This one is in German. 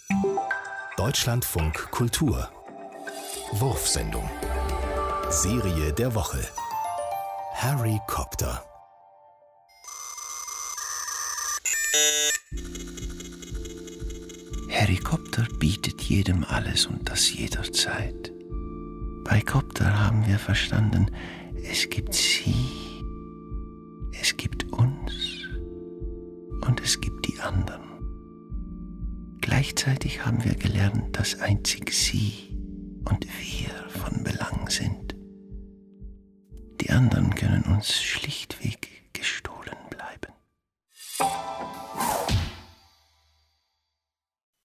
Deutschlandfunk Kultur Wurfsendung Serie der Woche Harry Copter. Harry Copter bietet jedem alles und das jederzeit. Bei Copter haben wir verstanden, es gibt sie, es gibt uns und es gibt die anderen. Gleichzeitig haben wir gelernt, dass einzig sie und wir von Belang sind. Die anderen können uns schlichtweg